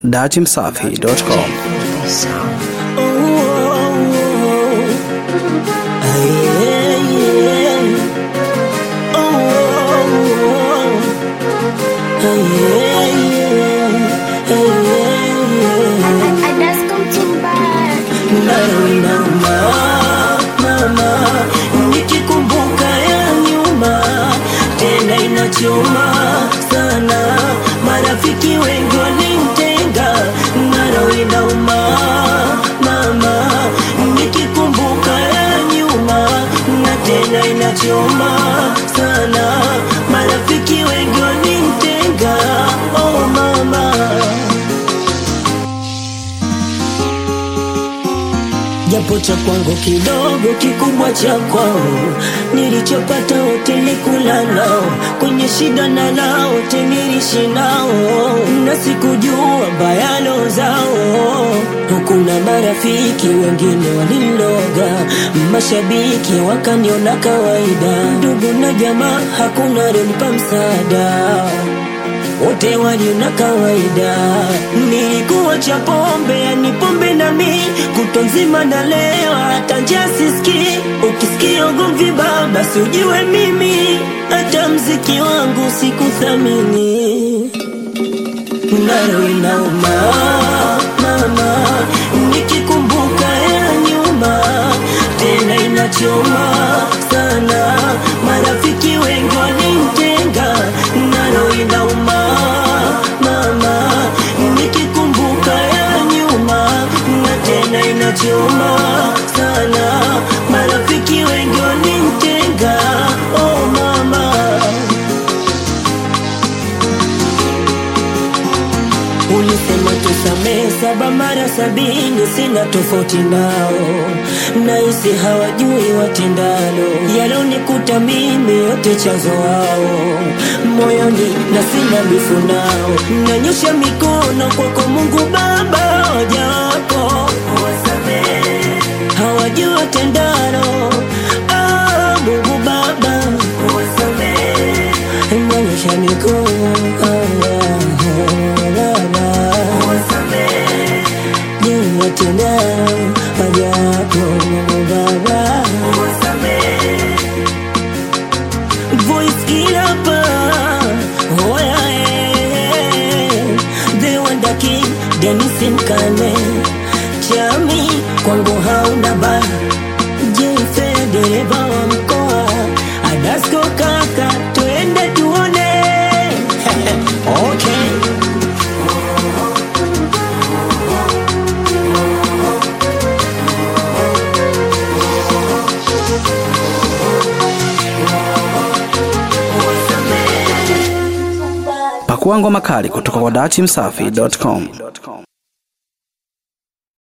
datimsafi.com. Nikikumbuka ya nyuma tena inachoma sana, marafiki wengi walinitenga, naro inauma mama. Nikikumbuka ya nyuma na tena inachoma sana, marafiki wengi walinitenga, oh mama. Japo cha kwangu kidogo kikubwa cha kwao, nilichopata wote nilikula nao, kwenye shida na lao wote niliishi nao, na sikujua bayano zao. Hukuna marafiki wengine waliloga, mashabiki wakaniona kawaida, ndugu na jamaa hakuna aliyenipa msaada, wote waliona kawaida. Nilikuwa cha pombe, yani pombe na mi kutwa nzima na lewa, hata njia sisikii. Ukisikia ugomvi baba si ujue mimi, hata mziki wangu sikuthamini, naro inauma mama. Nikikumbuka ya nyuma tena inachoma sana, marafiki wengi walinitenga, naro inauma mama. Nikikumbuka ya nyuma na tena inachoma sana, marafiki wengi walinitenga, oh mama. Ulisema tusamehe 7 mara 70, sina tofauti nao, nahisi hawajui watendalo, yalonikuta mimi yote chanzo wao, moyoni na sina bifu nao. Nanyosha mikono kwako Mungu Baba, hoja wako wasamehe, hawajui watendalo, Mungu Baba wasamehe. Nanyosha mikono tena hajako baba wasamehe. Voice kilapa oya the wonder king Dennis Mkane, chami kwangu hauna ba. Jefe dereva wa mkoa, Adasko kaka twende tuone. Okay. Pakua ngoma kali kutoka kwa datimsafi.com.